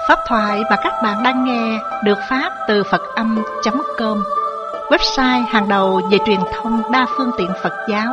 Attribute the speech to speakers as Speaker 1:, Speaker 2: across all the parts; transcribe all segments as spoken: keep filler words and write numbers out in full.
Speaker 1: Pháp thoại mà các bạn đang nghe được phát từ Phật âm chấm com, website hàng đầu về truyền thông đa phương tiện Phật giáo.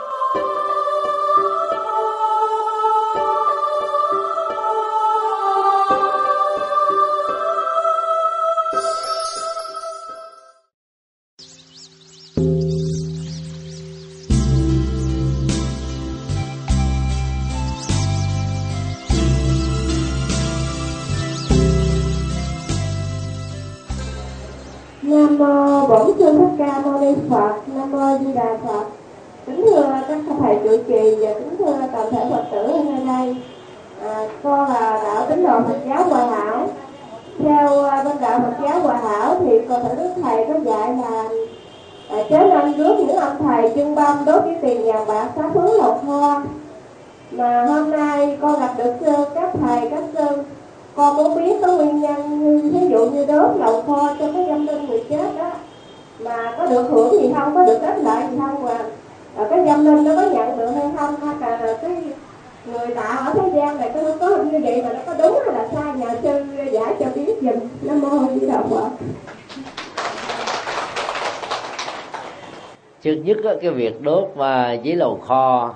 Speaker 2: Nam mô Bổn Sư Thích Ca Mâu Ni Phật. Nam mô Di Đà Phật. Kính thưa các thầy trụ trì và kính thưa toàn thể Phật tử ở nơi đây. À, con là đạo tín đồ Phật giáo Hòa Hảo. Theo uh, bên đạo Phật giáo Hòa Hảo thì con phải đức thầy có dạy là à, chớ nên rước những ông thầy chân băm đốt với tiền vàng bạc xá phướng lầu kho. Mà hôm nay con gặp được uh, các thầy các sư, con muốn biết có nguyên nhân, ví dụ như đốt lầu kho cho cái dâm linh người chết đó, mà có được hưởng gì không, có được kết lợi gì không, và à, cái dâm linh nó có nhận được hay không, hay là cái người tạo ở thế gian này có có như vậy mà nó có đúng hay là sai, nhờ sư giải cho biết giùm. Nam mô Di Đà Phật.
Speaker 3: Trước nhất cái việc đốt và giấy lầu kho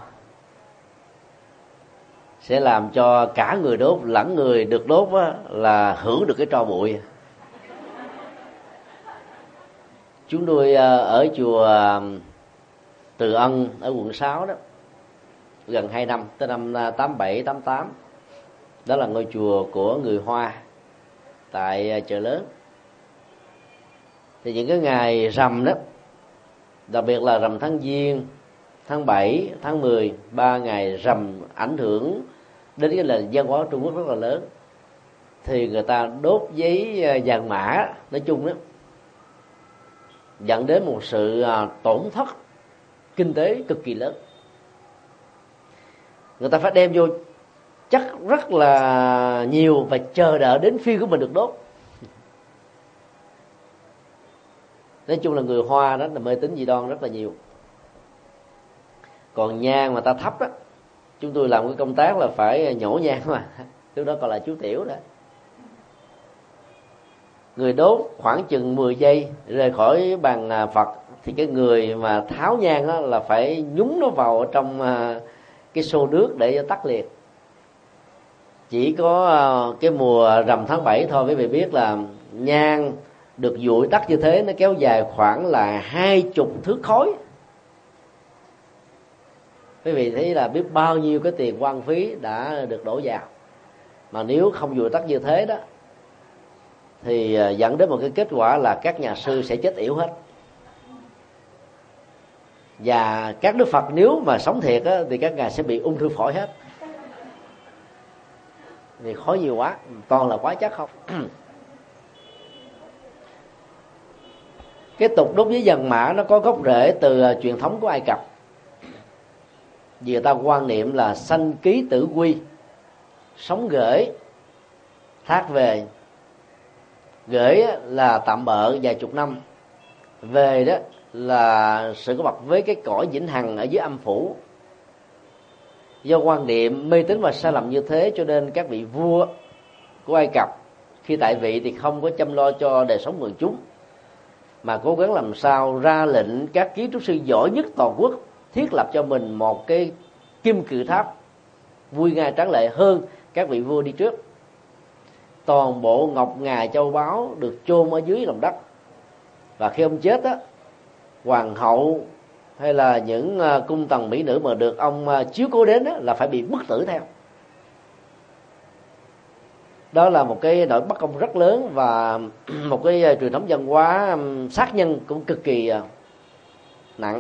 Speaker 3: sẽ làm cho cả người đốt lẫn người được đốt là hưởng được cái tro bụi. Chúng tôi ở chùa Từ Ân ở quận sáu đó gần hai năm, tới năm tám bảy tám tám. Đó là ngôi chùa của người Hoa tại chợ lớn. Thì những cái ngày rằm đó, đặc biệt là rằm tháng Giêng, tháng bảy, tháng mười, ba ngày rằm ảnh hưởng đến cái nền văn hóa Trung Quốc rất là lớn, thì người ta đốt giấy vàng mã nói chung đó, dẫn đến một sự tổn thất kinh tế cực kỳ lớn. Người ta phải đem vô chắc rất là nhiều và chờ đợi đến phiên của mình được đốt. Nói chung là người Hoa đó là mê tín dị đoan rất là nhiều. Còn nhang mà ta thắp đó, chúng tôi làm cái công tác là phải nhổ nhang mà, lúc đó còn là chú tiểu đó. Người đốt khoảng chừng mười giây rời khỏi bàn Phật, thì cái người mà tháo nhang đó là phải nhúng nó vào trong cái xô nước để tắt liền. Chỉ có cái mùa rằm tháng bảy thôi, quý vị biết là nhang được dụi tắt như thế nó kéo dài khoảng là hai chục thước khói. Quý vị thấy là biết bao nhiêu cái tiền hoang phí đã được đổ vào. Mà nếu không dụi tắt như thế đó thì dẫn đến một cái kết quả là các nhà sư sẽ chết yểu hết. Và các Đức Phật nếu mà sống thiệt á, thì các ngài sẽ bị ung thư phổi hết. Vì khói nhiều quá, toàn là hóa chất không. Cái tục đốt giấy vàng mã nó có gốc rễ từ truyền thống của Ai Cập. Vì người ta quan niệm là sanh ký tử quy, sống gửi thác về. Gửi là tạm bợ vài chục năm, về đó là sự có mặt với cái cõi vĩnh hằng ở dưới âm phủ. Do quan niệm mê tín và sai lầm như thế, cho nên các vị vua của Ai Cập khi tại vị thì không có chăm lo cho đời sống quần chúng, mà cố gắng làm sao ra lệnh các kiến trúc sư giỏi nhất toàn quốc thiết lập cho mình một cái kim cự tháp vui nga tráng lệ hơn các vị vua đi trước. Toàn bộ ngọc ngà châu báu được chôn ở dưới lòng đất, và khi ông chết á, hoàng hậu hay là những cung tần mỹ nữ mà được ông chiếu cố đến á, là phải bị bức tử theo. Đó là một cái nỗi bất công rất lớn, và một cái truyền thống văn hóa sát nhân cũng cực kỳ nặng.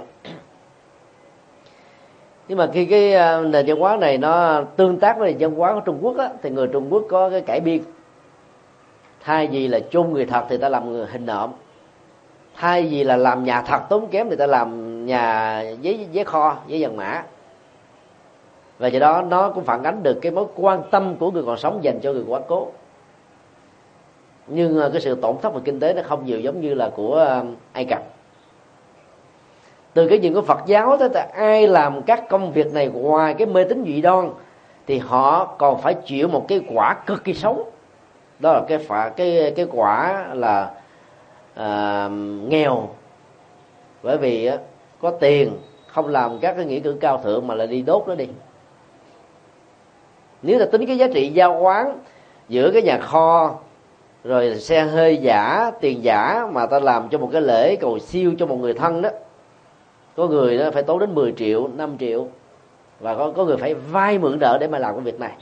Speaker 3: Nhưng mà khi cái nền văn hóa này nó tương tác với nền văn hóa của Trung Quốc á, thì người Trung Quốc có cái cải biên. Thay vì là chôn người thật thì ta làm người hình nộm, thay vì là làm nhà thật tốn kém thì ta làm nhà giấy giấy kho, giấy vàng mã. Và do đó nó cũng phản ánh được cái mối quan tâm của người còn sống dành cho người quá cố. Nhưng cái sự tổn thất về kinh tế nó không nhiều giống như là của Ai Cập. Từ cái nhìn của Phật giáo tới ai làm các công việc này ngoài cái mê tín dị đoan thì họ còn phải chịu một cái quả cực kỳ xấu. Đó là cái phạ, cái cái quả là à, nghèo, bởi vì á, có tiền không làm các cái nghĩa cử cao thượng mà lại đi đốt nó đi. Nếu là tính cái giá trị giao khoán giữa cái nhà kho rồi xe hơi giả, tiền giả mà ta làm cho một cái lễ cầu siêu cho một người thân đó, có người đó phải tốn đến mười triệu, năm triệu, và có có người phải vay mượn nợ để mà làm cái việc này,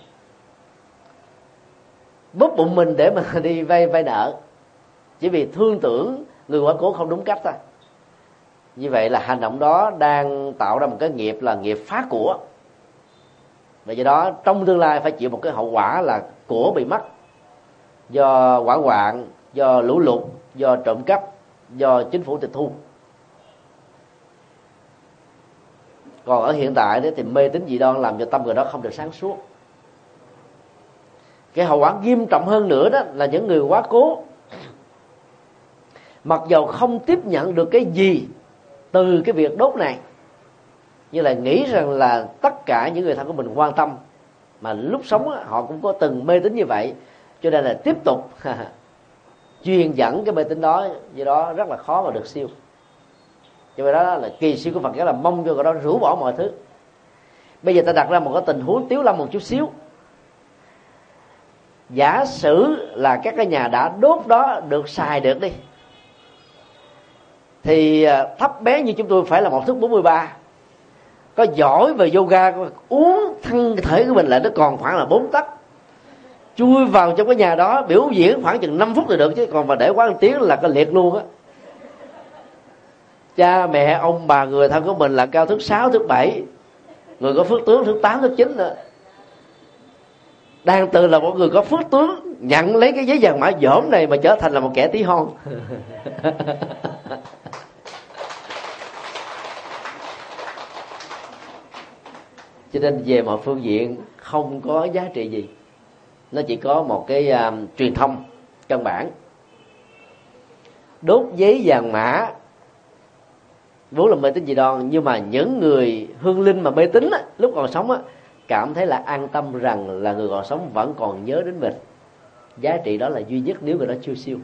Speaker 3: bóp bụng mình để mà đi vay vay nợ, chỉ vì thương tưởng người quá cố không đúng cách thôi. Như vậy là hành động đó đang tạo ra một cái nghiệp là nghiệp phá của, và do đó trong tương lai phải chịu một cái hậu quả là của bị mất, do hỏa hoạn, do lũ lụt, do trộm cắp, do chính phủ tịch thu. Còn ở hiện tại đó thì mê tín dị đoan làm cho tâm người đó không được sáng suốt. Cái hậu quả nghiêm trọng hơn nữa đó là những người quá cố, mặc dầu không tiếp nhận được cái gì từ cái việc đốt này, như là nghĩ rằng là tất cả những người thân của mình quan tâm, mà lúc sống đó, họ cũng có từng mê tín như vậy, cho nên là tiếp tục truyền dẫn cái mê tín đó, do đó rất là khó mà được siêu. Cho nên đó là kỳ siêu của Phật giáo là mong cho người đó rũ bỏ mọi thứ. Bây giờ ta đặt ra một cái tình huống tiếu lâm một chút xíu. Giả sử là các cái nhà đã đốt đó được xài được đi, thì thấp bé như chúng tôi phải là một thước bốn mươi ba, có giỏi về yoga, uống thân thể của mình lại nó còn khoảng là bốn tấc, chui vào trong cái nhà đó biểu diễn khoảng chừng năm phút thì được, chứ còn mà để quá một tiếng là cái liệt luôn á. Cha mẹ ông bà người thân của mình là cao thước sáu, thước bảy, người có phước tướng thước tám, thước chín nữa, đang từ là một người có phước tướng nhận lấy cái giấy vàng mã dỗm này mà trở thành là một kẻ tí hon. Cho nên về mọi phương diện không có giá trị gì, nó chỉ có một cái uh, truyền thông căn bản. Đốt giấy vàng mã vốn là mê tín dị đoan, nhưng mà những người hương linh mà mê tín á, lúc còn sống á, cảm thấy là an tâm rằng là người còn sống vẫn còn nhớ đến mình. Giá trị đó là duy nhất nếu người đó chưa siêu.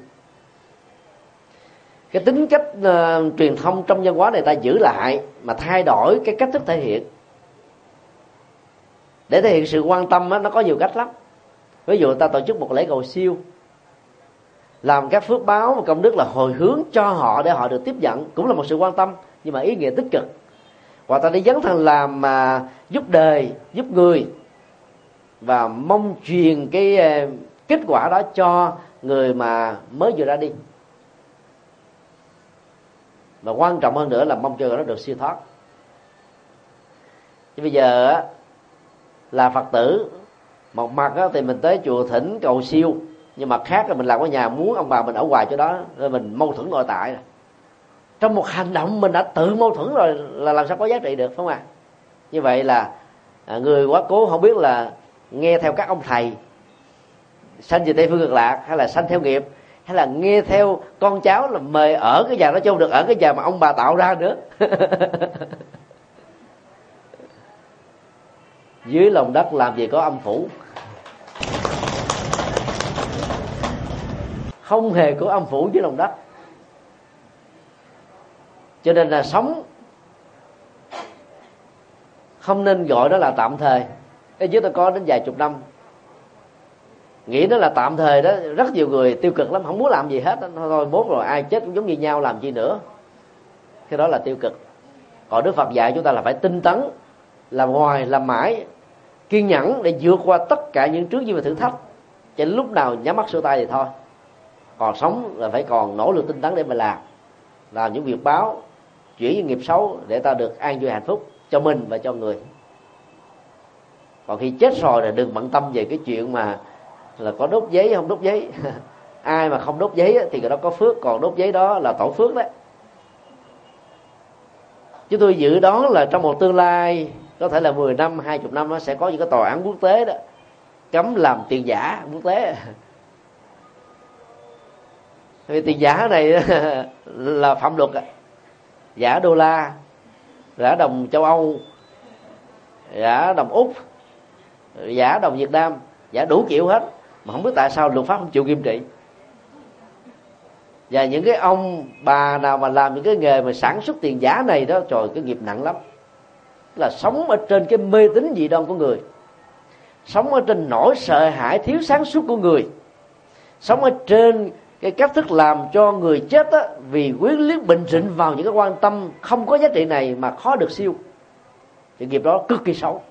Speaker 3: Cái tính cách uh, truyền thông trong văn hóa này ta giữ lại mà thay đổi cái cách thức thể hiện. Để thể hiện sự quan tâm á, nó có nhiều cách lắm. Ví dụ ta tổ chức một lễ cầu siêu, làm các phước báo và công đức là hồi hướng cho họ để họ được tiếp nhận, cũng là một sự quan tâm nhưng mà ý nghĩa tích cực. Hoặc ta đi dấn thân làm mà giúp đời, giúp người, và mong truyền cái kết quả đó cho người mà mới vừa ra đi. Và quan trọng hơn nữa là mong cho người đó được siêu thoát. Chứ bây giờ á, là Phật tử, một mặt á, thì mình tới chùa thỉnh cầu siêu, nhưng mặt khác là mình làm ở nhà muốn ông bà mình ở hoài chỗ đó, rồi mình mâu thuẫn nội tại rồi. Trong một hành động mình đã tự mâu thuẫn rồi, là làm sao có giá trị được, phải không ạ? À? Như vậy là người quá cố không biết là nghe theo các ông thầy sanh về Tây Phương Cực Lạc, hay là sanh theo nghiệp, hay là nghe theo con cháu là mời ở cái nhà đó chứ không được ở cái nhà mà ông bà tạo ra nữa. Dưới lòng đất làm gì có âm phủ, không hề có âm phủ dưới lòng đất. Cho nên là sống không nên gọi đó là tạm thời. Cái dưới tôi có đến vài chục năm, nghĩ nó là tạm thời đó, rất nhiều người tiêu cực lắm, không muốn làm gì hết, thôi mốt rồi ai chết cũng giống như nhau, làm gì nữa. Cái đó là tiêu cực. Còn Đức Phật dạy chúng ta là phải tinh tấn, làm hoài, làm mãi, kiên nhẫn để vượt qua tất cả những trước và thử thách. Cho đến lúc nào nhắm mắt xuôi tay thì thôi. Còn sống là phải còn nỗ lực tinh tấn để mà làm làm những việc báo, chuyển những nghiệp xấu để ta được an vui hạnh phúc cho mình và cho người. Còn khi chết rồi thì đừng bận tâm về cái chuyện mà là có đốt giấy không đốt giấy. Ai mà không đốt giấy thì người đó có phước, còn đốt giấy đó là tổ phước đấy. Chúng tôi dự đoán là trong một tương lai có thể là mười năm, hai mươi năm nó sẽ có những cái tòa án quốc tế đó cấm làm tiền giả quốc tế. Vì tiền giả này là phạm luật, giả đô la, giả đồng châu Âu, giả đồng Úc, giả đồng Việt Nam, giả đủ kiểu hết. mà không biết tại sao luật pháp không chịu nghiêm trị. Và những cái ông bà nào mà làm những cái nghề mà sản xuất tiền giả này đó, trời, cái nghiệp nặng lắm. Là sống ở trên cái mê tín dị đoan của người, sống ở trên nỗi sợ hãi thiếu sáng suốt của người, sống ở trên cái cách thức làm cho người chết á, vì quyến luyến bình rịnh vào những cái quan tâm không có giá trị này mà khó được siêu. Thì nghiệp đó cực kỳ xấu,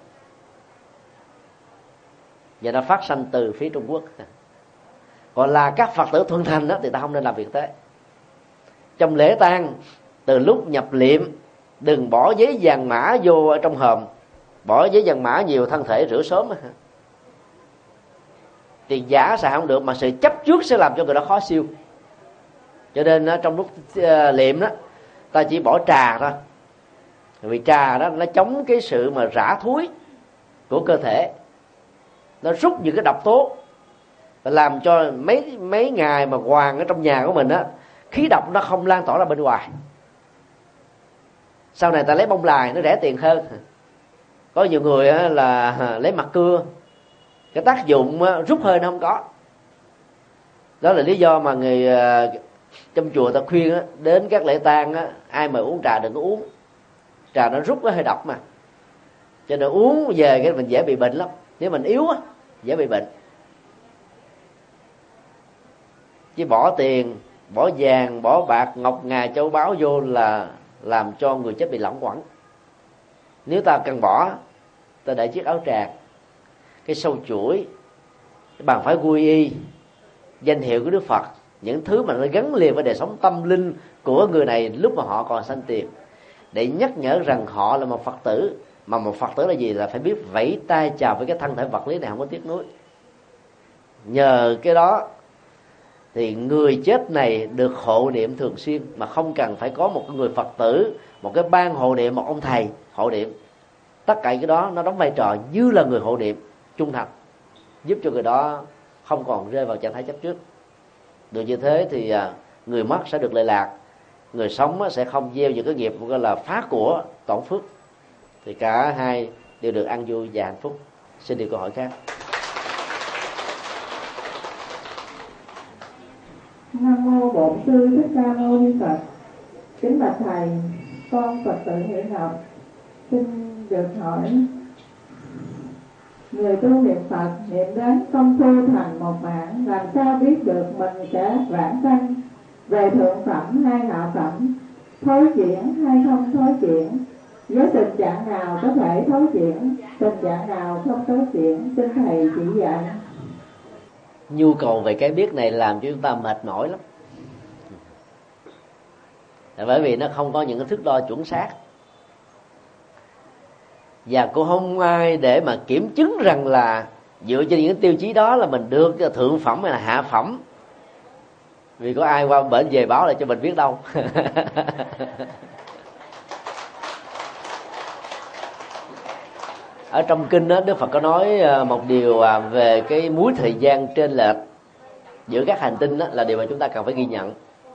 Speaker 3: và nó phát sanh từ phía Trung Quốc. Còn là các Phật tử thuần thành đó, thì ta không nên làm việc thế. Trong lễ tang, từ lúc nhập liệm, đừng bỏ giấy vàng mã vô ở trong hòm. Bỏ giấy vàng mã nhiều thân thể rửa sớm. Tiền giả xài không được, mà sự chấp trước sẽ làm cho người đó khó siêu. Cho nên trong lúc liệm đó, ta chỉ bỏ trà thôi. Vì trà đó nó chống cái sự mà rã thúi của cơ thể, nó rút những cái độc tố và làm cho mấy mấy ngày mà hoàng ở trong nhà của mình á, khí độc nó không lan tỏa ra bên ngoài. Sau này ta lấy bông lài nó rẻ tiền hơn. Có nhiều người á, là lấy mặt cưa, cái tác dụng á, rút hơi nó không có. Đó là lý do mà người trong chùa ta khuyên á, đến các lễ tang á, ai mà uống trà đừng có uống. Trà nó rút cái hơi độc mà, cho nên uống về cái mình dễ bị bệnh lắm. Nếu mình yếu á, dễ bị bệnh. Chứ bỏ tiền, bỏ vàng, bỏ bạc, ngọc ngà, châu báu vô là làm cho người chết bị lỏng quẩn. Nếu ta cần bỏ, ta để chiếc áo tràng, cái sâu chuỗi, cái bàn phái quy y, danh hiệu của Đức Phật, những thứ mà nó gắn liền với đời sống tâm linh của người này lúc mà họ còn sanh tiền, để nhắc nhở rằng họ là một Phật tử. Mà một Phật tử là gì? Là phải biết vẫy tay chào với cái thân thể vật lý này, không có tiếc nuối. Nhờ cái đó thì người chết này được hộ niệm thường xuyên, mà không cần phải có một người Phật tử, một cái ban hộ niệm, một ông thầy hộ niệm. Tất cả cái đó nó đóng vai trò như là người hộ niệm trung thành, giúp cho người đó không còn rơi vào trạng thái chấp trước. Được như thế thì người mất sẽ được lệ lạc, người sống sẽ không gieo những cái nghiệp gọi là phá của tổn phước. Thì cả hai đều được an vui và hạnh phúc. Xin điều câu hỏi khác.
Speaker 2: Nam mô Bổn Sư Thích Ca Mâu Ni Phật. Kính bạch thầy, con Phật tử Nguyễn Ngọc xin được hỏi, người tu niệm Phật niệm đến công phu thành một mạng, làm sao biết được mình sẽ vãng sanh về thượng phẩm hay hạ phẩm, thối chuyển hay không thối chuyển, với tình trạng nào có thể thối chuyển, tình trạng nào không thối chuyển, xin thầy chỉ dạy.
Speaker 3: Nhu cầu về cái biết này làm cho chúng ta mệt mỏi lắm, bởi vì nó không có những cái thước đo chuẩn xác, và cũng không ai để mà kiểm chứng rằng là dựa trên những tiêu chí đó là mình được thượng phẩm hay là hạ phẩm. Vì có ai qua bển về báo lại cho mình biết đâu. Ở trong kinh đó, Đức Phật có nói một điều về cái múi thời gian trên lệch giữa các hành tinh đó, là điều mà chúng ta cần phải ghi nhận.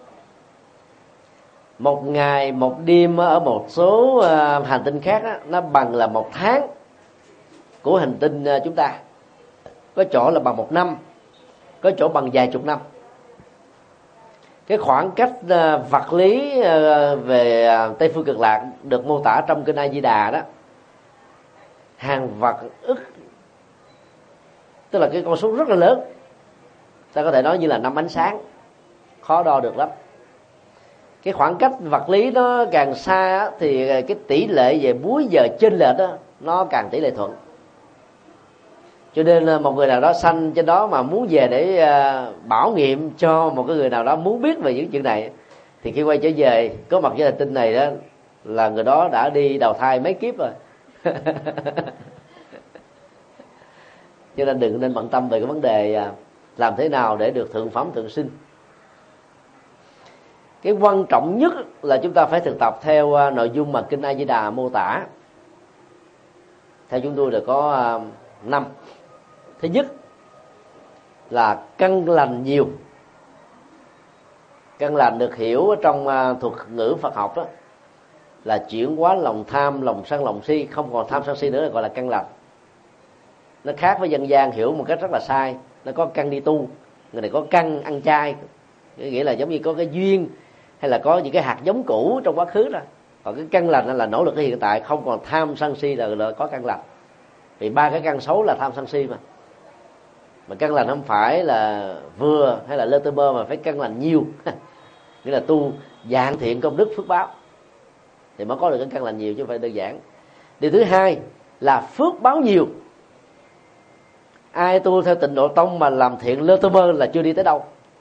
Speaker 3: Một ngày một đêm ở một số hành tinh khác đó, nó bằng là một tháng của hành tinh chúng ta. Có chỗ là bằng một năm, có chỗ bằng vài chục năm. Cái khoảng cách vật lý về Tây Phương Cực Lạc được mô tả trong kinh A Di Đà đó, hàng vật ức, tức là cái con số rất là lớn, ta có thể nói như là năm ánh sáng, khó đo được lắm. Cái khoảng cách vật lý nó càng xa thì cái tỷ lệ về múi giờ chênh lệch đó nó càng tỷ lệ thuận. Cho nên một người nào đó sanh trên đó mà muốn về để bảo nghiệm cho một cái người nào đó muốn biết về những chuyện này, thì khi quay trở về có mặt với hành tinh này đó là người đó đã đi đầu thai mấy kiếp rồi. Cho nên đừng nên bận tâm về cái vấn đề làm thế nào để được thượng phẩm thượng sinh. Cái quan trọng nhất là chúng ta phải thực tập theo nội dung mà kinh A Di Đà mô tả. Theo chúng tôi là có năm. Thứ nhất là căn lành nhiều. Căn lành được hiểu trong thuật ngữ Phật học đó là chuyển hóa lòng tham, lòng sân, lòng si, không còn tham sân si nữa, là gọi là căn lành. Nó khác với dân gian hiểu một cách rất là sai, nó có căn đi tu, người này có căn ăn chay, nghĩa là giống như có cái duyên hay là có những cái hạt giống cũ trong quá khứ đó. Còn cái căn lành là nỗ lực ở hiện tại, không còn tham sân si là, là có căn lành. Vì ba cái căn xấu là tham sân si mà. Mà căn lành không phải là vừa hay là lơ tơ bơ, mà phải căn lành nhiều nghĩa là tu dạng thiện công đức phước báo thì mới có được cái căn lành nhiều, chứ không phải đơn giản. Điều thứ hai là phước báo nhiều. Ai tu theo Tịnh Độ Tông mà làm thiện lơ tơ mơ là chưa đi tới đâu.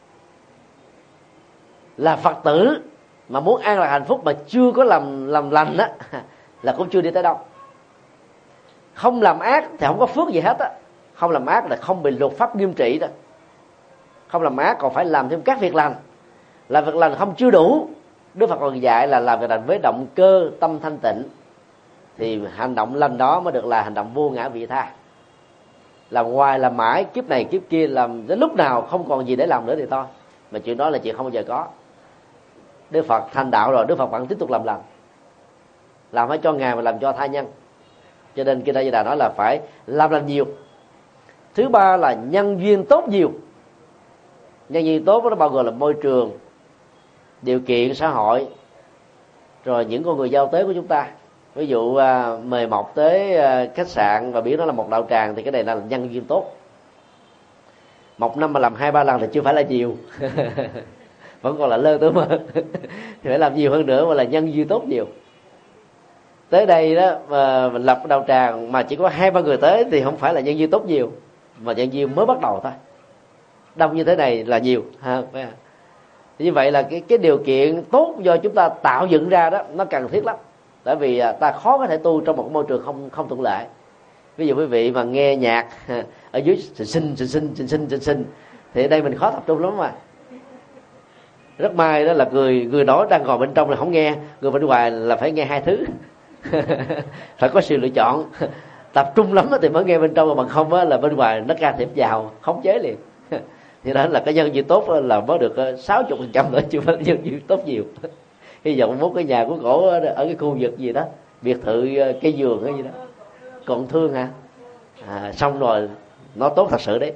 Speaker 3: Là Phật tử mà muốn an lạc hạnh phúc mà chưa có làm làm lành á là cũng chưa đi tới đâu. Không làm ác thì không có phước gì hết á. Không làm ác là không bị luật pháp nghiêm trị đó. Không làm ác còn phải làm thêm các việc lành. Làm việc lành không chưa đủ, Đức Phật còn dạy là làm việc lành với động cơ tâm thanh tịnh, thì hành động lành đó mới được là hành động vô ngã vị tha. Làm hoài làm mãi, kiếp này kiếp kia, làm đến lúc nào không còn gì để làm nữa thì thôi. Mà chuyện đó là chuyện không bao giờ có. Đức Phật thành đạo rồi, Đức Phật vẫn tiếp tục làm lành, làm phải cho Ngài mà làm cho tha nhân. Cho nên Kinh A Di Đà nói là phải làm lành nhiều. Thứ ba là nhân duyên tốt nhiều. Nhân duyên tốt nó bao gồm là môi trường, điều kiện xã hội, rồi những con người giao tế của chúng ta. Ví dụ à, mời mọc tới à, khách sạn và biết nó là một đạo tràng thì cái này là nhân duyên tốt. Một năm mà làm hai ba lần thì chưa phải là nhiều vẫn còn là lơ tới mơ thì phải làm nhiều hơn nữa, mà là nhân duyên tốt nhiều. Tới đây đó mà mình lập đạo tràng mà chỉ có hai ba người tới thì không phải là nhân duyên tốt nhiều, mà nhân duyên mới bắt đầu thôi. Đông như thế này là nhiều ha. Như vậy là cái cái điều kiện tốt do chúng ta tạo dựng ra đó nó cần thiết lắm. Tại vì ta khó có thể tu trong một môi trường không không thuận lợi. Ví dụ quý vị mà nghe nhạc ở dưới xinh xinh xinh xinh xinh xinh xinh xinh thì ở đây mình khó tập trung lắm mà. Rất may đó là người người đó đang ngồi bên trong là không nghe, người bên ngoài là phải nghe hai thứ phải có sự lựa chọn. Tập trung lắm thì mới nghe bên trong, mà không là bên ngoài nó can thiệp vào khống chế liền. Thì đó là cái nhân duyên tốt là mới được sáu mươi phần trăm nữa, chứ không phải nhân duyên tốt nhiều. Hy vọng mốt cái nhà của cổ ở cái khu vực gì đó, biệt thự cây vườn hay gì đó, còn thương hả à, xong rồi nó tốt thật sự đấy.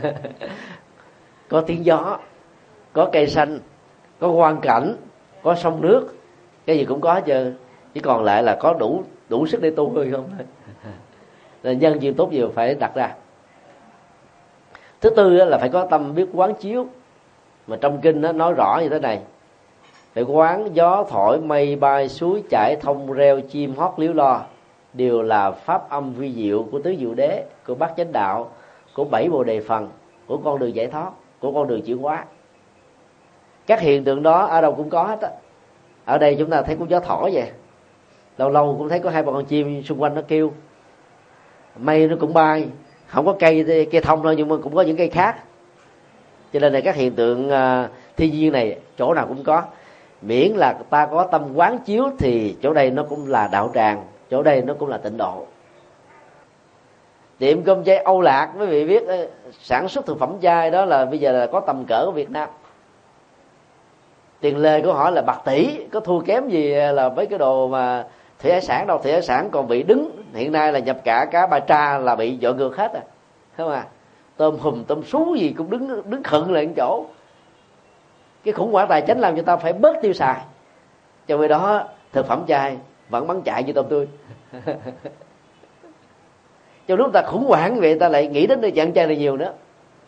Speaker 3: Có tiếng gió, có cây xanh, có quang cảnh, có sông nước, cái gì cũng có chứ. Chỉ còn lại là có đủ đủ sức để tu thôi không. Là nhân duyên tốt nhiều phải đặt ra. Thứ tư là phải có tâm biết quán chiếu. Mà trong kinh nó nói rõ như thế này: phải quán gió thổi mây bay suối chảy thông reo chim hót líu lo đều là pháp âm vi diệu của tứ diệu đế, của bát chánh đạo, của bảy bồ đề phần, của con đường giải thoát, của con đường chuyển hóa. Các hiện tượng đó ở đâu cũng có hết á. Ở đây chúng ta thấy có gió thổi vậy, lâu lâu cũng thấy có hai ba con chim xung quanh nó kêu, mây nó cũng bay, không có cây cây thông thôi nhưng mà cũng có những cây khác. Cho nên là các hiện tượng uh, thiên nhiên này chỗ nào cũng có. Miễn là ta có tâm quán chiếu thì chỗ đây nó cũng là đạo tràng, chỗ đây nó cũng là tịnh độ. Tiệm cơm chay Âu Lạc, quý vị biết sản xuất thực phẩm chay đó là bây giờ là có tầm cỡ ở Việt Nam. Tiền lệ của họ là bạc tỷ, có thua kém gì là với cái đồ mà thủy hải sản đâu. Thủy hải sản còn bị đứng, hiện nay là nhập cả cá ba tra là bị dội ngược hết à, thấy không à? Tôm hùm tôm sú gì cũng đứng đứng khựng lại một chỗ. Cái khủng hoảng tài chính làm cho ta phải bớt tiêu xài, cho vì đó thực phẩm chay vẫn bắn chạy như tôm tươi. Trong lúc ta khủng hoảng vậy ta lại nghĩ đến nơi ăn chay là nhiều nữa.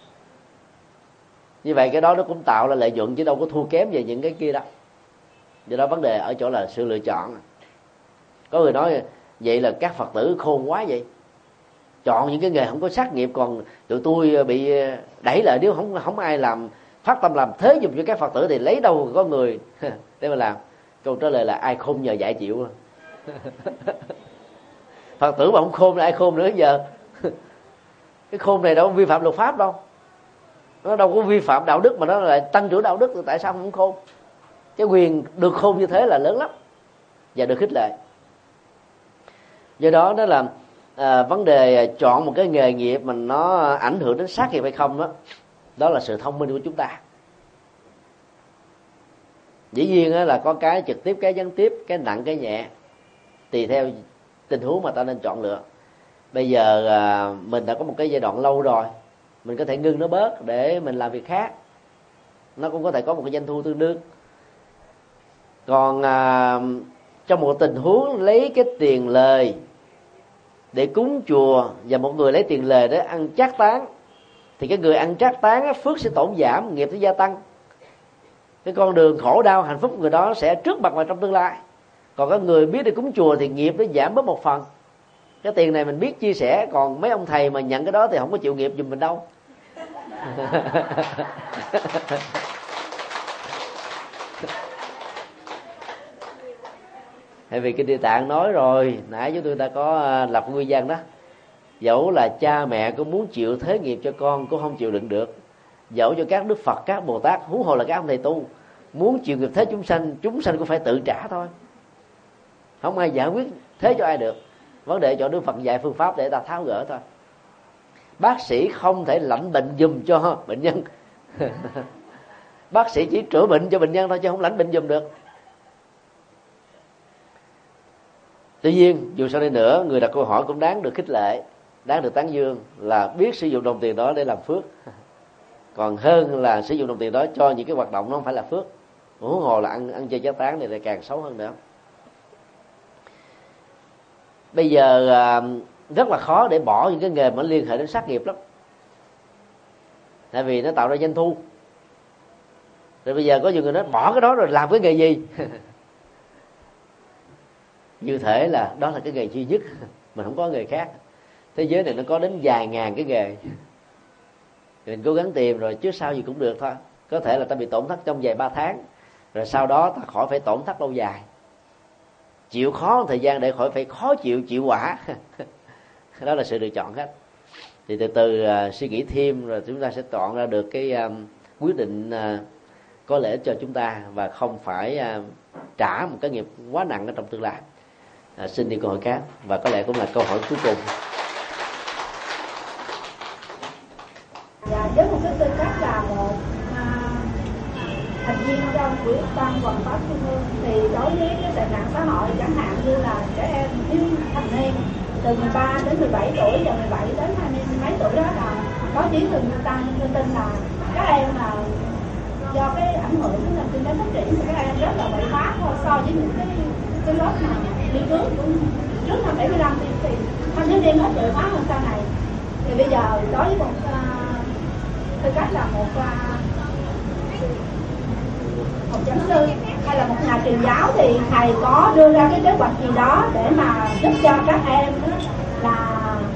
Speaker 3: Như vậy cái đó nó cũng tạo ra lợi nhuận chứ đâu có thua kém về những cái kia đâu. Do đó vấn đề ở chỗ là sự lựa chọn. Có người nói vậy là các Phật tử khôn quá vậy, chọn những cái nghề không có sát nghiệp, còn tụi tôi bị đẩy lại nếu không không ai làm phát tâm làm thế dùng cho các Phật tử thì lấy đâu có người để mà làm. Câu trả lời là ai khôn nhờ dạy chịu. Phật tử mà không khôn là ai khôn nữa giờ. Cái khôn này đâu có vi phạm luật pháp đâu, nó đâu có vi phạm đạo đức mà nó lại tăng trưởng đạo đức, thì tại sao không khôn? Cái quyền được khôn như thế là lớn lắm và được khích lệ. Do đó đó là à, vấn đề chọn một cái nghề nghiệp mà nó ảnh hưởng đến sát nghiệp hay không đó, đó là sự thông minh của chúng ta. Dĩ nhiên là có cái trực tiếp, cái gián tiếp, cái nặng, cái nhẹ, tùy theo tình huống mà ta nên chọn lựa. Bây giờ à, mình đã có một cái giai đoạn lâu rồi, mình có thể ngưng nó bớt để mình làm việc khác, nó cũng có thể có một cái doanh thu tương đương. Còn à, trong một tình huống lấy cái tiền lời để cúng chùa và một người lấy tiền lời để ăn trác táng, thì cái người ăn trác táng phước sẽ tổn giảm, nghiệp sẽ gia tăng. Cái con đường khổ đau hạnh phúc của người đó sẽ trước mặt vào trong tương lai. Còn cái người biết đi cúng chùa thì nghiệp nó giảm bớt một phần. Cái tiền này mình biết chia sẻ, còn mấy ông thầy mà nhận cái đó thì không có chịu nghiệp giùm mình đâu. Tại vì cái Địa Tạng nói rồi, nãy chúng tôi đã có lập nguyên văn đó, dẫu là cha mẹ có muốn chịu thế nghiệp cho con cũng không chịu đựng được. Dẫu cho các Đức Phật, các Bồ Tát, huống hồ là các ông thầy tu, muốn chịu nghiệp thế chúng sanh, chúng sanh cũng phải tự trả thôi. Không ai giải quyết thế cho ai được. Vấn đề cho Đức Phật dạy phương pháp để ta tháo gỡ thôi. Bác sĩ không thể lãnh bệnh giùm cho bệnh nhân. Bác sĩ chỉ chữa bệnh cho bệnh nhân thôi chứ không lãnh bệnh giùm được. Tuy nhiên dù sao đi nữa, người đặt câu hỏi cũng đáng được khích lệ, đáng được tán dương, là biết sử dụng đồng tiền đó để làm phước, còn hơn là sử dụng đồng tiền đó cho những cái hoạt động nó không phải là phước. Huống hồ là ăn ăn chơi trác táng này lại càng xấu hơn nữa. Bây giờ rất là khó để bỏ những cái nghề mà liên hệ đến sát nghiệp lắm, tại vì nó tạo ra doanh thu. Rồi bây giờ có nhiều người nói bỏ cái đó rồi làm cái nghề gì? Như thể là đó là cái nghề duy nhất, mình không có nghề khác. Thế giới này nó có đến vài ngàn cái nghề, mình cố gắng tìm rồi trước sau gì cũng được thôi. Có thể là ta bị tổn thất trong vài ba tháng, rồi sau đó ta khỏi phải tổn thất lâu dài, chịu khó một thời gian để khỏi phải khó chịu chịu quả. Đó là sự lựa chọn hết. Thì từ từ uh, suy nghĩ thêm rồi chúng ta sẽ chọn ra được cái uh, quyết định uh, có lợi cho chúng ta, và không phải uh, trả một cái nghiệp quá nặng ở trong tương lai. À, xin đi câu hỏi khác, và có lẽ cũng là câu hỏi cuối cùng.
Speaker 2: Dạ, với một cái tư cách là một à, thành viên trong quỹ ban Hoằng Pháp Trung ương, thì đối với cái tệ nạn xã hội chẳng hạn như là trẻ em thiếu thành niên từ mười ba đến mười bảy tuổi và mười bảy đến hai mươi mấy tuổi đó, là có chí thường tăng thông tin là các em là do cái ảnh hưởng của nền kinh tế phát triển thì các em rất là bậy bát so với những cái cái lớp mà đi trước trước năm bảy mươi lăm thì, thì thanh thiếu niên nó tự hóa hơn sau này. Thì bây giờ đối với một uh, tư cách là một uh, một giáo sư hay là một nhà truyền giáo, thì thầy có đưa ra cái kế hoạch gì đó để mà giúp cho các em là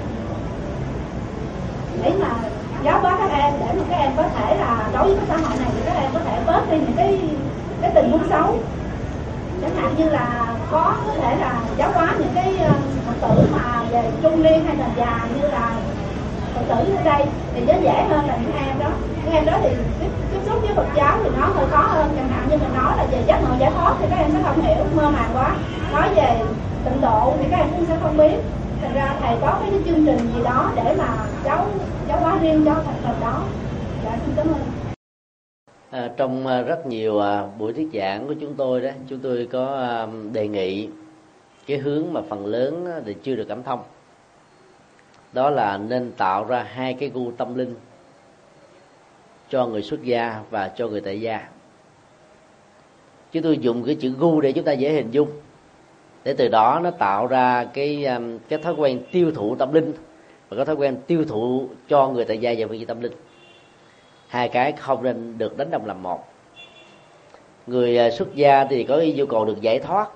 Speaker 2: để mà giáo hóa các em, để mà các em có thể là đối với cái xã hội này thì các em có thể bớt đi những cái cái tình huống xấu, chẳng hạn như là có có thể là giáo hóa những cái phật tử mà về trung niên hay là già như là phật tử ở đây thì nó dễ hơn là những em đó. Những em đó thì tiếp, tiếp xúc với Phật giáo thì nó hơi khó hơn. Chẳng hạn như mình nói là về giác ngộ giải thoát thì các em sẽ không hiểu, mơ màng quá. Nói về tịnh độ thì các em cũng sẽ không biết. Thành ra thầy có cái chương trình gì đó để mà giáo giáo hóa riêng cho thành phần đó. Dạ, xin cảm ơn.
Speaker 3: À, trong rất nhiều buổi thuyết giảng của chúng tôi đó, chúng tôi có đề nghị cái hướng mà phần lớn thì chưa được cảm thông, đó là nên tạo ra hai cái gu tâm linh cho người xuất gia và cho người tại gia. Chúng tôi dùng cái chữ gu để chúng ta dễ hình dung, để từ đó nó tạo ra cái cái thói quen tiêu thụ tâm linh và cái thói quen tiêu thụ cho người tại gia về phương diện tâm linh. Hai cái không nên được đánh đồng làm một. Người xuất gia thì có yêu cầu được giải thoát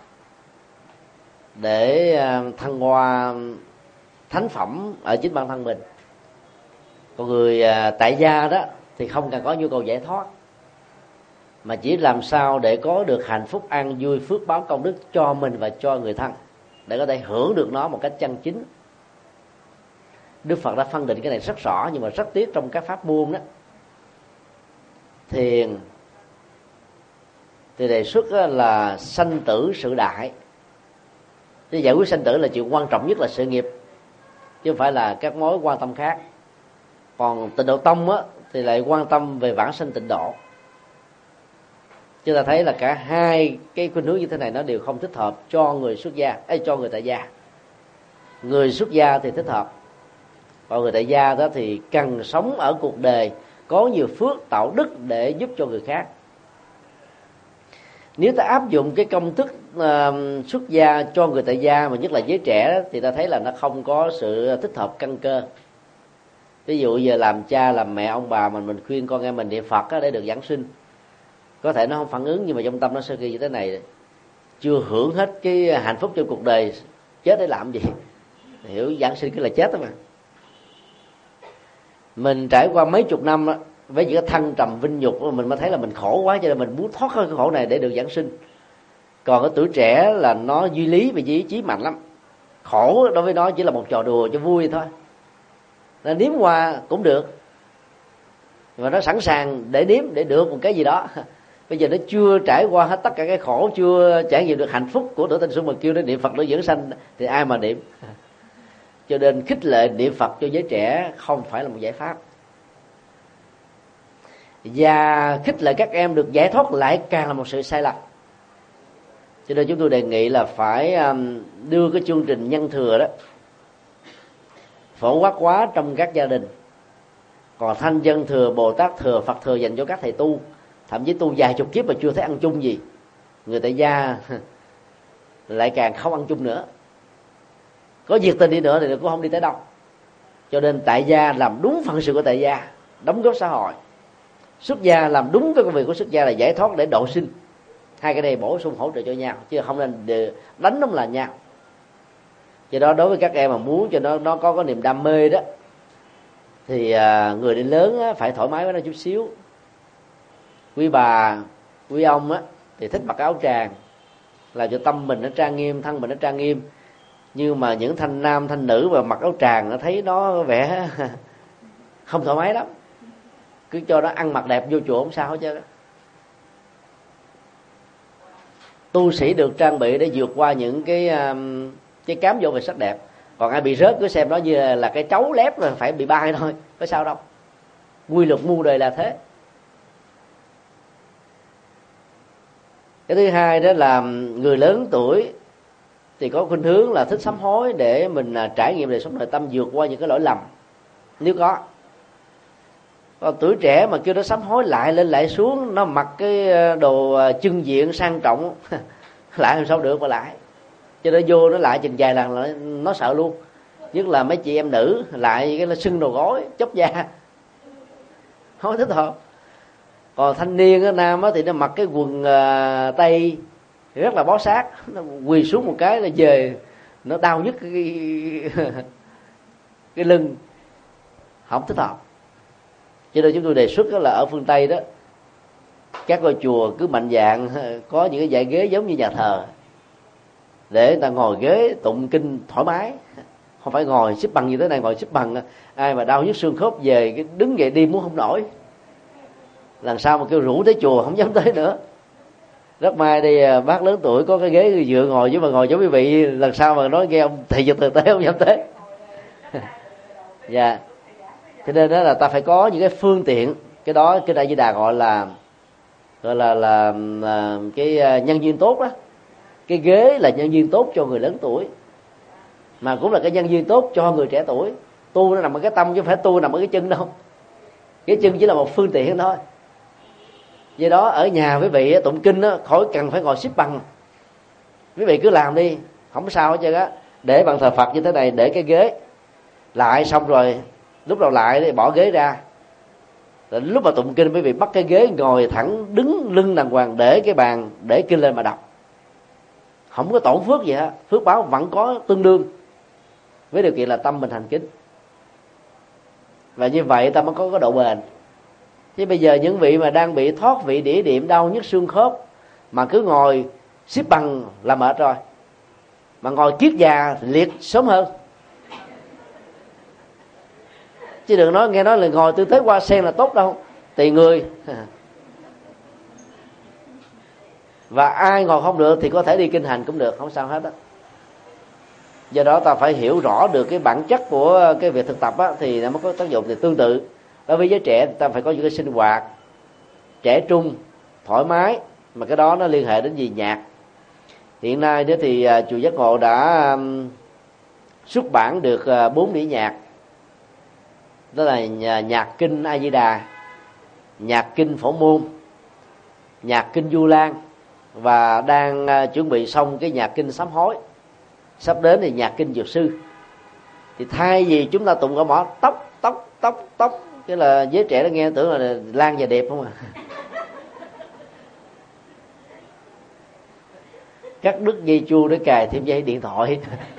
Speaker 3: để thăng hoa thánh phẩm ở chính bản thân mình. Còn người tại gia đó thì không cần có nhu cầu giải thoát, mà chỉ làm sao để có được hạnh phúc an vui, phước báo công đức cho mình và cho người thân, để có thể hưởng được nó một cách chân chính. Đức Phật đã phân định cái này rất rõ, nhưng mà rất tiếc trong các pháp môn đó, thiền thì đề xuất là sanh tử sự đại. Chứ giải quyết sanh tử là chuyện quan trọng nhất là sự nghiệp, chứ không phải là các mối quan tâm khác. Còn Tịnh Độ Tông á, thì lại quan tâm về vãng sanh tịnh độ. Chúng ta thấy là cả hai cái khuynh hướng như thế này nó đều không thích hợp cho người xuất gia, ấy cho người tại gia. Người xuất gia thì thích hợp, Còn người tại gia đó thì cần sống ở cuộc đời có nhiều phước tạo đức để giúp cho người khác. Nếu ta áp dụng cái công thức uh, xuất gia cho người tại gia, mà nhất là giới trẻ đó, thì ta thấy là nó không có sự thích hợp căn cơ. Ví dụ giờ làm cha làm mẹ ông bà mình mình khuyên con em mình niệm Phật á, để được giảng sinh, có thể nó không phản ứng, nhưng mà trong tâm nó sẽ ghi như thế này: chưa hưởng hết cái hạnh phúc trong cuộc đời, chết để làm gì? Hiểu giảng sinh cái là chết đó mà. Mình trải qua mấy chục năm đó, với những cái thăng trầm vinh nhục, mình mới thấy là mình khổ quá, cho nên mình muốn thoát khỏi cái khổ này để được giảng sinh. Còn cái tuổi trẻ là nó duy lý và ý chí mạnh lắm, khổ đối với nó chỉ là một trò đùa cho vui thôi, nó nếm qua cũng được, và nó sẵn sàng để nếm để được một cái gì đó. Bây giờ nó chưa trải qua hết tất cả cái khổ, chưa trải nghiệm được hạnh phúc của tuổi thanh xuân mà kêu đến niệm Phật để dưỡng sanh thì ai mà niệm. Cho nên khích lệ niệm Phật cho giới trẻ không phải là một giải pháp, và khích lệ các em được giải thoát lại càng là một sự sai lầm. Cho nên chúng tôi đề nghị là phải đưa cái chương trình nhân thừa đó phổ quát quá trong các gia đình. Còn thanh dân thừa, Bồ Tát thừa, Phật thừa dành cho các thầy tu, thậm chí tu vài chục kiếp mà chưa thấy ăn chung gì. Người tại gia lại càng không ăn chung nữa, có nhiệt tình đi nữa thì cũng không đi tới đâu. Cho nên tại gia làm đúng phận sự của tại gia, đóng góp xã hội. Xuất gia làm đúng cái công việc của xuất gia là giải thoát để độ sinh. Hai cái này bổ sung hỗ trợ cho nhau, chứ không nên đánh đóng là nhau. Do đó đối với các em mà muốn cho nó nó có cái niềm đam mê đó, thì à, người đi lớn á, phải thoải mái với nó chút xíu. Quý bà, quý ông á, thì thích mặc áo tràng, làm cho tâm mình nó trang nghiêm, thân mình nó trang nghiêm. Nhưng mà những thanh nam thanh nữ mà mặc áo tràng nó thấy nó vẻ không thoải mái lắm, cứ cho nó ăn mặc đẹp vô chùa không sao hết trơn. Tu sĩ được trang bị để vượt qua những cái cái cám dỗ về sắc đẹp. Còn ai bị rớt cứ xem nó như là cái cháu lép rồi phải bị bay thôi, có sao đâu. Quy luật muôn đời là thế. Cái thứ hai đó là người lớn tuổi thì có khuynh hướng là thích sám hối để mình trải nghiệm đời sống nội tâm, vượt qua những cái lỗi lầm nếu có. Còn tuổi trẻ mà kêu nó sám hối lại lên lại xuống, nó mặc cái đồ trưng diện sang trọng lại làm sao được mà lại. Cho nên vô nó lại chừng vài lần là nó sợ luôn. Nhất là mấy chị em nữ lại cái là sưng đầu gối, chốc da, không thích hợp. Còn thanh niên á, nam á, thì nó mặc cái quần uh, tây rất là bó sát, nó quỳ xuống một cái là về nó đau nhức cái, cái lưng, không thích hợp. Cho nên chúng tôi đề xuất đó là ở phương Tây đó, các ngôi chùa cứ mạnh dạn có những cái dãy ghế giống như nhà thờ để người ta ngồi ghế tụng kinh thoải mái, không phải ngồi xếp bằng như thế này. Ngồi xếp bằng ai mà đau nhức xương khớp về cái đứng dậy đi muốn không nổi, lần sau mà kêu rủ tới chùa không dám tới nữa. Rất may đi bác lớn tuổi có cái ghế dựa ngồi, chứ mà ngồi giống quý vị lần sau mà nói nghe ông thầy Nhật thực tế không dám tới. Dạ. Cho nên đó là ta phải có những cái phương tiện, cái đó cái Đại Di Đà gọi là gọi là là, là cái nhân duyên tốt đó. Cái ghế là nhân duyên tốt cho người lớn tuổi, mà cũng là cái nhân duyên tốt cho người trẻ tuổi. Tu nó nằm ở cái tâm chứ không phải tu nằm ở cái chân đâu. Cái chân chỉ là một phương tiện thôi. Do đó ở nhà quý vị tụng kinh đó, khỏi cần phải ngồi xếp bằng, quý vị cứ làm đi, không sao hết trơn á. Để bàn thờ Phật như thế này, để cái ghế lại, xong rồi lúc đầu lại thì bỏ ghế ra. Rồi lúc mà tụng kinh quý vị bắt cái ghế ngồi thẳng, đứng lưng đàng hoàng, để cái bàn để kinh lên mà đọc, không có tổn phước gì hết, phước báo vẫn có tương đương, với điều kiện là tâm mình thành kính. Và như vậy ta mới có cái độ bền. Chứ bây giờ những vị mà đang bị thoát vị đĩa điểm đau nhức xương khớp mà cứ ngồi xếp bằng là mệt rồi, mà ngồi kiết già liệt sớm hơn. Chứ đừng nói nghe nói là ngồi tư thế hoa sen là tốt đâu, tùy người. Và ai ngồi không được thì có thể đi kinh hành cũng được, không sao hết á. Do đó ta phải hiểu rõ được cái bản chất của cái việc thực tập á, thì nó mới có tác dụng. Thì tương tự đối với giới trẻ, ta phải có những cái sinh hoạt trẻ trung, thoải mái, mà cái đó nó liên hệ đến gì? Nhạc. Hiện nay đó thì chùa Giác Ngộ đã xuất bản được bốn đĩa nhạc đó là nhạc kinh A Di Đà, nhạc kinh Phổ Môn, nhạc kinh Du Lan, và đang chuẩn bị xong cái nhạc kinh Sám Hối. Sắp đến thì nhạc kinh Dược Sư. Thì thay vì chúng ta tụng cả mỏ tóc tóc tóc tóc, cái là giới trẻ nó nghe tưởng là Lan và Đẹp không à. Cắt đứt dây chuông để cài thêm dây điện thoại.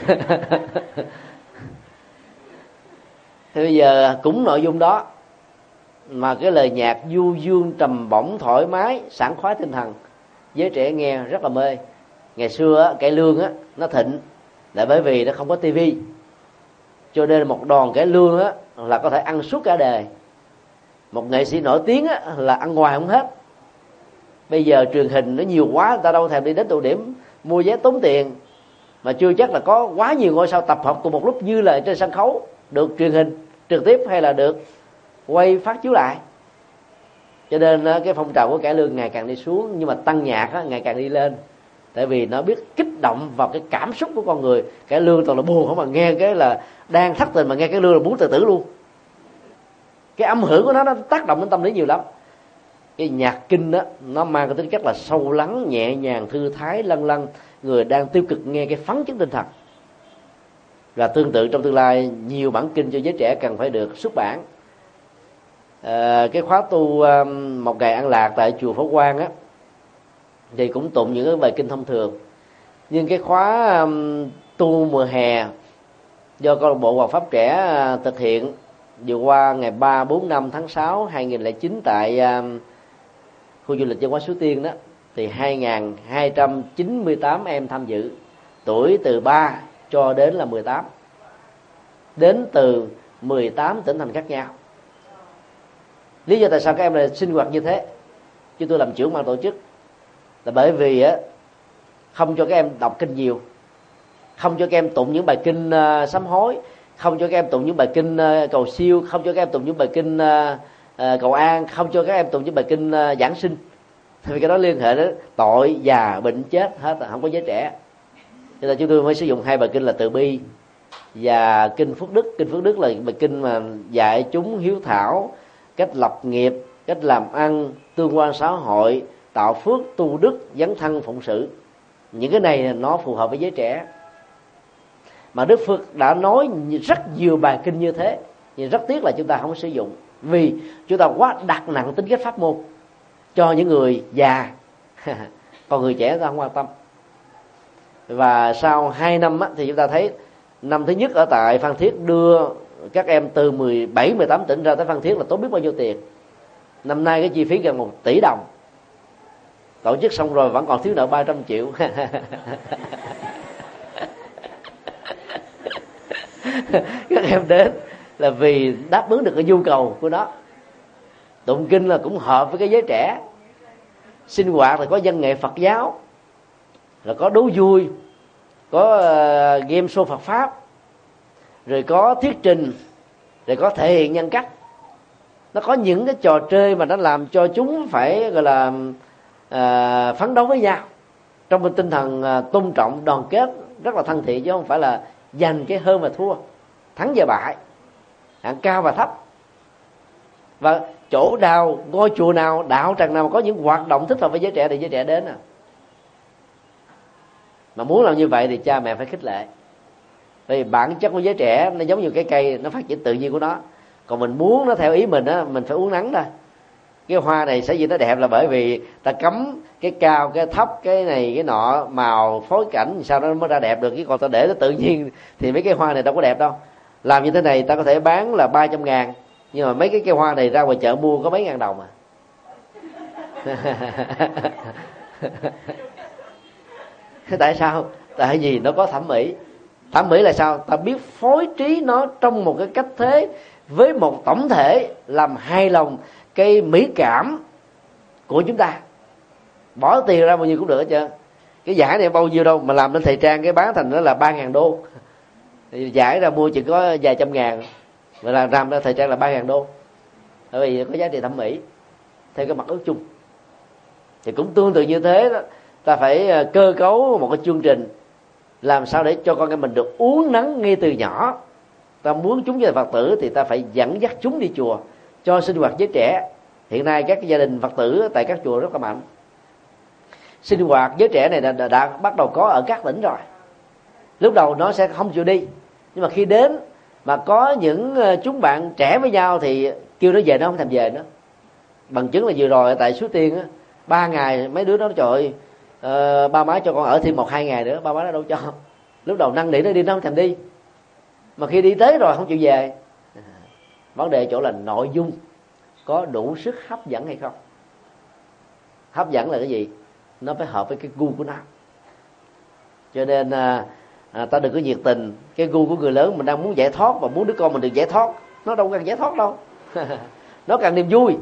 Speaker 3: Thì bây giờ cũng nội dung đó mà cái lời nhạc du dương trầm bổng thoải mái sảng khoái tinh thần, giới trẻ nghe rất là mê. Ngày xưa á, cải lương á nó thịnh là bởi vì nó không có tivi, cho nên một đòn cải lương á là có thể ăn suốt cả đời. Một nghệ sĩ nổi tiếng á là ăn hoài không hết. Bây giờ truyền hình nó nhiều quá, người ta đâu thèm đi đến tụ điểm mua vé tốn tiền, mà chưa chắc là có quá nhiều ngôi sao tập hợp cùng một lúc như là trên sân khấu được truyền hình trực tiếp hay là được quay phát chiếu lại. Cho nên cái phong trào của cải lương ngày càng đi xuống, nhưng mà tăng nhạc á, ngày càng đi lên. Tại vì nó biết kích động vào cái cảm xúc của con người. Cải lương toàn là buồn không, mà nghe cái là đang thất tình mà nghe cái lương là muốn tự tử luôn. Cái âm hưởng của nó nó tác động đến tâm lý nhiều lắm. Cái nhạc kinh đó nó mang cái tính chất là sâu lắng, nhẹ nhàng, thư thái, lân lân. Người đang tiêu cực nghe cái phấn chấn tinh thần. Và tương tự trong tương lai nhiều bản kinh cho giới trẻ cần phải được xuất bản. À, cái khóa tu um, một ngày an lạc tại chùa Phổ Quang á thì cũng tụng những cái bài kinh thông thường. Nhưng cái khóa um, tu mùa hè do câu lạc bộ Hòa Pháp Trẻ uh, thực hiện vừa qua ngày ba, bốn, năm tháng sáu hai nghìn lẻ chín tại um, khu du lịch văn hóa Suối Tiên đó, thì hai nghìn hai trăm chín mươi tám em tham dự, tuổi từ ba cho đến là mười tám, đến từ mười tám tỉnh thành khác nhau. Lý do tại sao các em lại sinh hoạt như thế, chứ tôi làm trưởng ban tổ chức, là bởi vì á không cho các em đọc kinh nhiều, không cho các em tụng những bài kinh uh, sám hối, không cho các em tụng những bài kinh uh, cầu siêu, không cho các em tụng những bài kinh uh, uh, cầu an, không cho các em tụng những bài kinh uh, giảng sinh. Vì cái đó liên hệ đến tội, già, bệnh, chết hết, không có giới trẻ. Cho nên chúng tôi mới sử dụng hai bài kinh là Từ Bi và kinh Phước Đức. Kinh Phước Đức là bài kinh mà dạy chúng hiếu thảo, cách lập nghiệp, cách làm ăn, tương quan xã hội, tạo phước, tu đức, dấn thân phụng sự. Những cái này nó phù hợp với giới trẻ. Mà Đức Phật đã nói rất nhiều bài kinh như thế, nhưng rất tiếc là chúng ta không sử dụng, vì chúng ta quá đặt nặng tính cách pháp môn cho những người già. Còn người trẻ ta không quan tâm. Và sau hai năm á, thì chúng ta thấy năm thứ nhất ở tại Phan Thiết đưa các em từ mười bảy, mười tám tỉnh ra tới Phan Thiết là tốn biết bao nhiêu tiền. Năm nay cái chi phí gần một tỷ đồng. Tổ chức xong rồi vẫn còn thiếu nợ ba trăm triệu. Các em đến là vì đáp ứng được cái nhu cầu của nó. Tụng kinh là cũng hợp với cái giới trẻ. Sinh hoạt là có văn nghệ Phật giáo, là có đố vui, có uh, game show Phật pháp, rồi có thuyết trình, rồi có thể hiện nhân cách. Nó có những cái trò chơi mà nó làm cho chúng phải gọi là uh, phấn đấu với nhau trong một tinh thần uh, tôn trọng, đoàn kết, rất là thân thiện, chứ không phải là giành cái hơn và thua, thắng và bại, hạng cao và thấp. Và chỗ nào, ngôi chùa nào, đạo tràng nào mà có những hoạt động thích hợp với giới trẻ thì giới trẻ đến à. Mà muốn làm như vậy thì cha mẹ phải khích lệ. Vì bản chất của giới trẻ nó giống như cái cây, nó phát triển tự nhiên của nó. Còn mình muốn nó theo ý mình á, mình phải uống nắng thôi. Cái hoa này sở dĩ nó đẹp là bởi vì ta cấm cái cao, cái thấp, cái này, cái nọ, màu, phối cảnh, sao nó mới ra đẹp được. Cái còn ta để nó tự nhiên thì mấy cái hoa này đâu có đẹp đâu. Làm như thế này ta có thể bán là ba trăm ngàn, nhưng mà mấy cái cây hoa này ra ngoài chợ mua có mấy ngàn đồng à. Thế tại sao? Tại vì nó có thẩm mỹ. Thẩm mỹ là sao? Ta biết phối trí nó trong một cái cách thế với một tổng thể làm hài lòng cái mỹ cảm của chúng ta. Bỏ tiền ra bao nhiêu cũng được hết trơn. Cái giải này bao nhiêu đâu mà làm lên thời trang cái bán thành nó là ba ngàn đô. Thì giải ra mua chỉ có vài trăm ngàn, mà là làm ra thời trang là ba ngàn đô. Bởi vì có giá trị thẩm mỹ theo cái mặt ước chung. Thì cũng tương tự như thế đó, ta phải cơ cấu một cái chương trình làm sao để cho con em mình được uống nắng ngay từ nhỏ, Ta muốn chúng với Phật tử thì ta phải dẫn dắt chúng đi chùa, cho sinh hoạt với trẻ. Hiện nay các gia đình Phật tử tại các chùa rất là mạnh. Sinh hoạt với trẻ này đã, đã, đã bắt đầu có ở các tỉnh rồi. Lúc đầu nó sẽ không chịu đi, nhưng mà khi đến mà có những chúng bạn trẻ với nhau thì kêu nó về, nó không thèm về nữa. Bằng chứng là vừa rồi tại Suối Tiên á, ba ngày mấy đứa nó trời ơi, uh, ba má cho con ở thêm một hai ngày nữa, ba má nó đâu cho. Lúc đầu năn nỉ nó đi, nó không thèm đi, mà khi đi tới rồi không chịu về. Vấn đề chỗ là nội dung có đủ sức hấp dẫn hay không. Hấp dẫn là cái gì? Nó phải hợp với cái gu của nó. Cho nên à, à, ta đừng có nhiệt tình cái gu của người lớn. Mình đang muốn giải thoát và muốn đứa con mình được giải thoát, nó đâu cần giải thoát đâu. Nó cần niềm vui.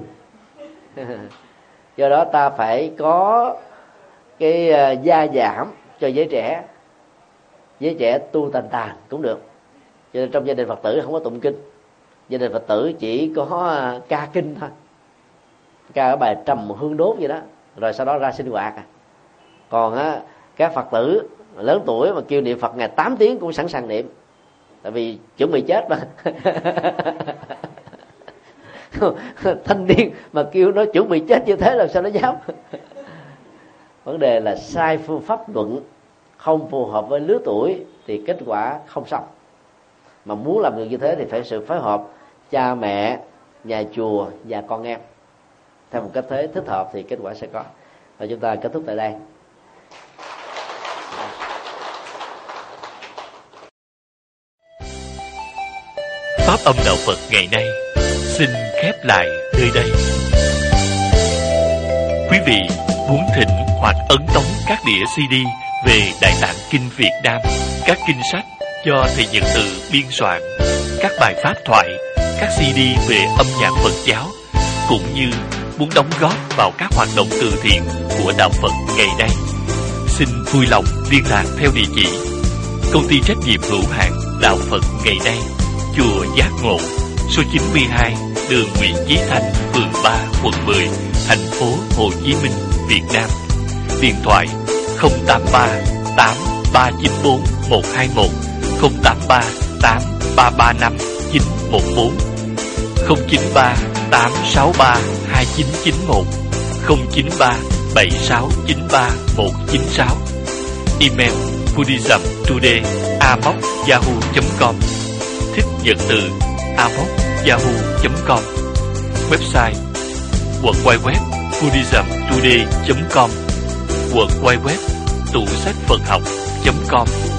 Speaker 3: Do đó ta phải có cái uh, gia giảm cho giới trẻ. Giới trẻ tu tàn tàn cũng được. Cho nên trong gia đình Phật tử không có tụng kinh. Gia đình Phật tử chỉ có uh, ca kinh thôi, ca ở bài trầm hương đốt vậy đó, rồi sau đó ra sinh hoạt à. Còn á, các Phật tử lớn tuổi mà kêu niệm Phật ngày tám tiếng cũng sẵn sàng niệm, tại vì chuẩn bị chết mà. Thanh niên mà kêu nó chuẩn bị chết như thế làm sao nó dám. Vấn đề là sai phương pháp luận, không phù hợp với lứa tuổi thì kết quả không xong. Mà muốn làm được như thế thì phải sự phối hợp cha mẹ, nhà chùa và con em theo một cách thế thích hợp thì kết quả sẽ có. Và chúng ta kết thúc tại đây.
Speaker 4: Pháp âm đạo Phật ngày nay xin khép lại nơi đây. Quý vị muốn thỉnh hoặc ấn tống các đĩa xê đê về Đại Tạng Kinh Việt Nam, các kinh sách do thầy Nhật Từ biên soạn, các bài pháp thoại, các xê đê về âm nhạc Phật giáo, cũng như muốn đóng góp vào các hoạt động từ thiện của đạo Phật ngày nay, xin vui lòng liên lạc theo địa chỉ Công ty trách nhiệm hữu hạn Đạo Phật ngày nay, chùa Giác Ngộ, số chín mươi hai đường Nguyễn Chí Thanh, phường ba, quận mười, thành phố Hồ Chí Minh, Việt Nam. Điện thoại không tám ba tám ba chín bốn một hai một, không tám ba tám ba ba năm chín một bốn, không chín ba tám sáu ba hai chín chín một, không chín ba bảy sáu chín ba một chín sáu. Email buddhismtoday a m o c yahoo chấm com, thích Nhật Từ a m o c yahoo chấm com. Website w w w chấm buddhismtoday chấm com, w w w tủ sách Phật học chấm com.